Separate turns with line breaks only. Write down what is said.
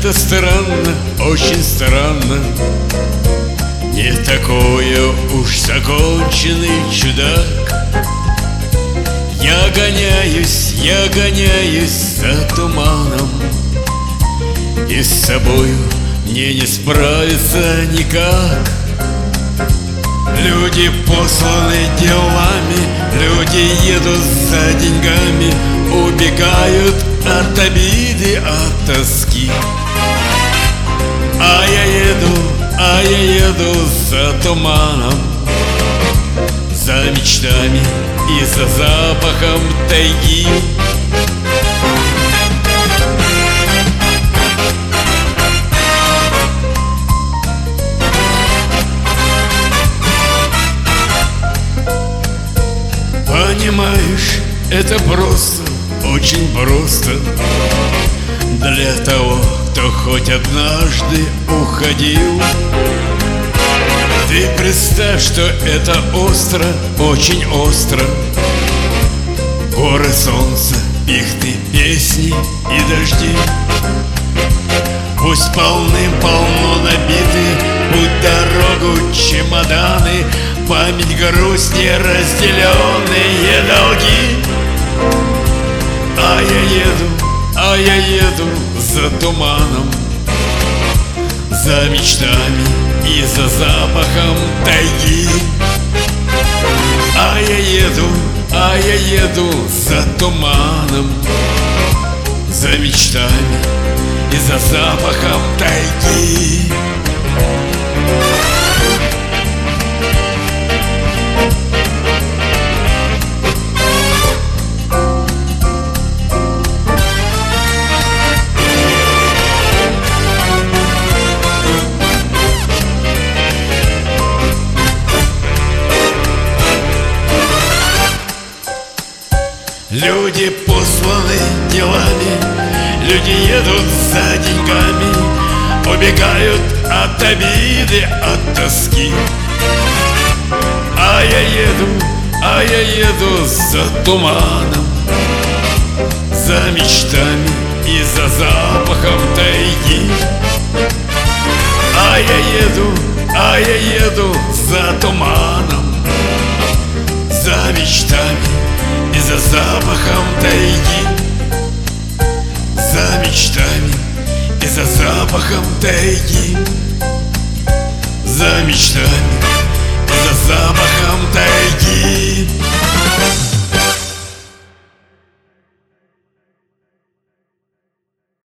Это странно, очень странно. Не такой уж законченный чудак. Я гоняюсь за туманом, и с собою мне не справиться никак. Люди посланы делами, люди едут за деньгами, убегают от обиды, от тоски. А я еду за туманом, за мечтами и за запахом тайги. Понимаешь, это просто, очень просто для того, кто хоть однажды уходил. Ты представь, что это остро, очень остро. Горы, солнце, пихты, песни и дожди. Пусть полным-полно набиты, путь, дорогу, чемоданы, память, грусть, неразделенные долги. А я еду за туманом, за мечтами и за запахом тайги. А я еду за туманом, за мечтами и за запахом тайги. Люди посланы делами, люди едут за деньгами, убегают от обиды, от тоски. А я еду за туманом, за мечтами и за запахом тайги. А я еду за туманом, за мечтами и за запахом тайги. За мечтами и за запахом тайги. За мечтами